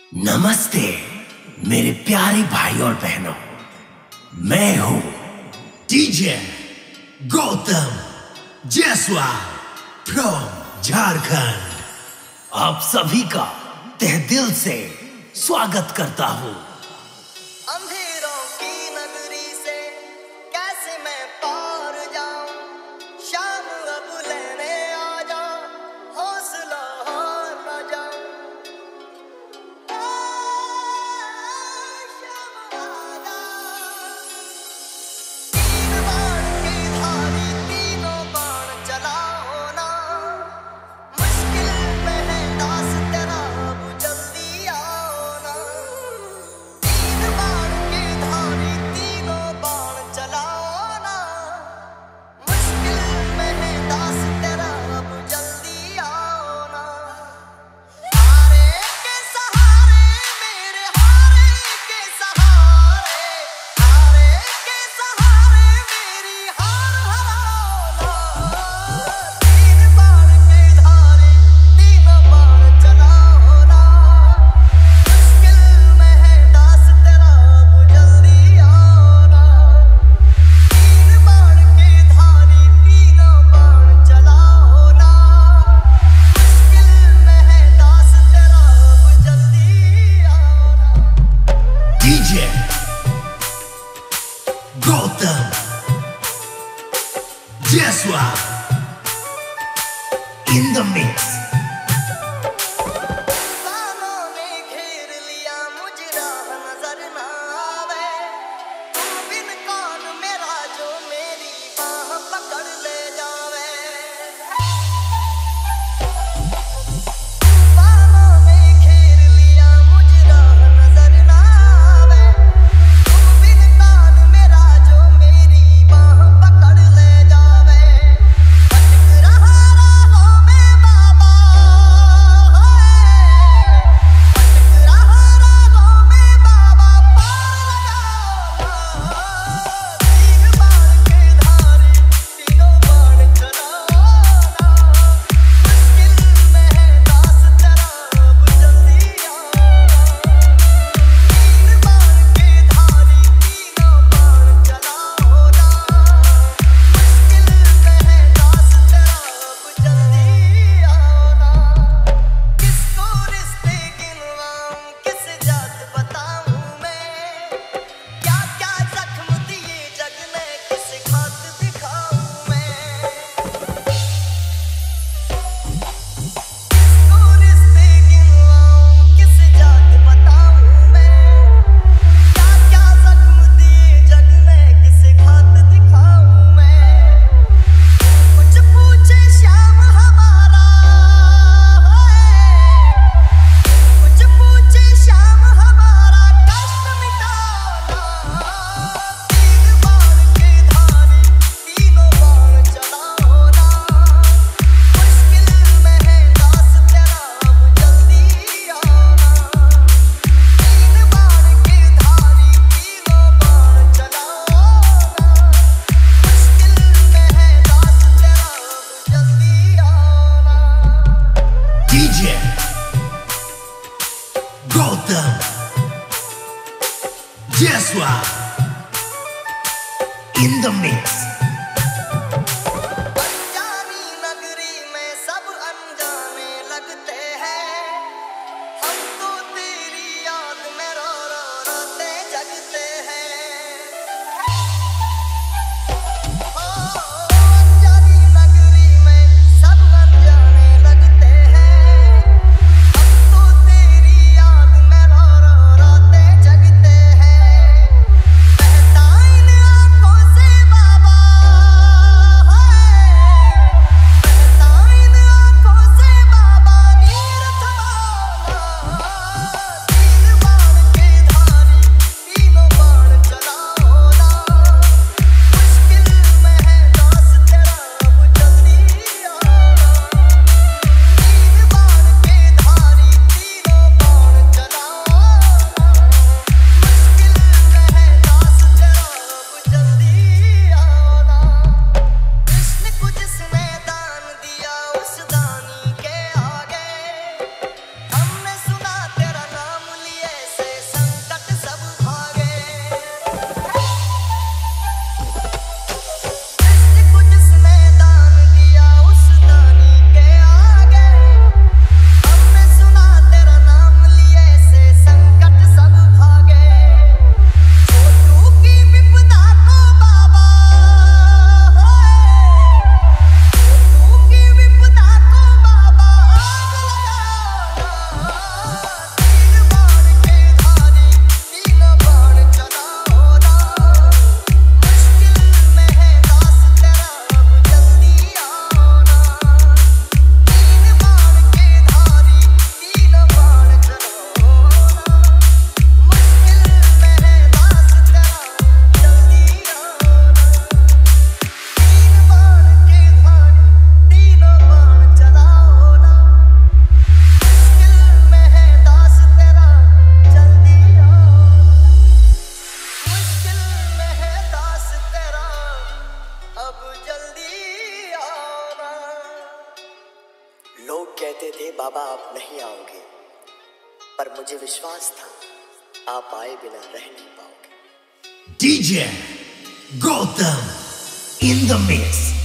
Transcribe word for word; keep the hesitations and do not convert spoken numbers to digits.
नमस्ते मेरे प्यारे भाई और बहनों, मैं हूं डीजे गौतम जायसवाल फ्रॉम झारखंड। आप सभी का तहे दिल से स्वागत करता हूं। अंधेरों की नगरी से कैसे मैं पार जाऊं, शाम अब लेने आ जा, हौसला हार न जाऊं। शाम आ जा, तीन बाण की धारी तीनों बाण चलाओ ना, मुश्किल में है दास तेरा अब जल्दी आओ ना। तीन बाण की धारी तीनों बाण चलाओ ना, मुश्किल में है दास तेरा अब जल्दी आओ ना। हारे के सहारे मेरे हारे के सहारे, हारे के सहारे मेरी हार हराओ ना। तीन बाण की धारी तीनों बाण चलाओ ना, मुश्किल में है दास तेरा अब जल्दी आओ ना। तीन बाण की धारी तीनों बाण चलाओ ना, मुश्किल में है दास तेरा अब जल्दी आओ ना। DJ Gautam Jaiswal in the mix. बानों ने घेर लिया मुझे राह नजर ना आवे, तू बिन कौन मेरा जो मेरी बाह पकड़ ले जावे। बानों ने घेर लिया मुझे राह नजर ना आवे, तू बिन कौन मेरा जो मेरी बाह पकड़ ले जावे। भटक रहा राहों में बाबा, भटक रहा राहों में बाबा, पार लगाओ ना। तीन बाण की धारी तीनों बाण चलाओ ना, मुश्किल में है दास तेरा अब जल्दी आओ ना। तीन बाण की धारी तीनों बाण चलाओ ना, मुश्किल में है दास तेरा अब जल्दी आओ ना। किसको रिश्ते गिनवाऊं, किस जात बताऊं मैं, क्या क्या जख्म दिए जग ने, किस खात दिखाऊं मैं। किसको रिश्ते गिनवाऊं, किस जात बताऊं मैं, क्या क्या जख्म दिए जग ने, किस खात दिखाऊं मैं। कुछ पूछे श्याम हमारा है, कुछ पूछे श्याम हमारा, कष्ट मिटाओ ना। तीन बाण की धारी तीनों बाण चलाओ ना, मुश्किल में है दास तेरा अब जल्दी आओ ना। तीन बाण की धारी तीनों बाण चलाओ ना, मुश्किल में है दास तेरा अब जल्दी आओ ना। DJ Gautam Jaiswal in the mix. अनजानी नगरी में सब अनजाने लगते हैं, हम तो तेरी याद में रो रो रोते जगते हैं। ओ अनजानी नगरी में सब अनजाने लगते हैं, हम तो तेरी याद में रो रो रोते जगते हैं। बहता इन आँखों से बाबा, बाबा आप नहीं आओगे, पर मुझे विश्वास था आप आए बिना रह नहीं पाओगे। D J Gautam in the mix.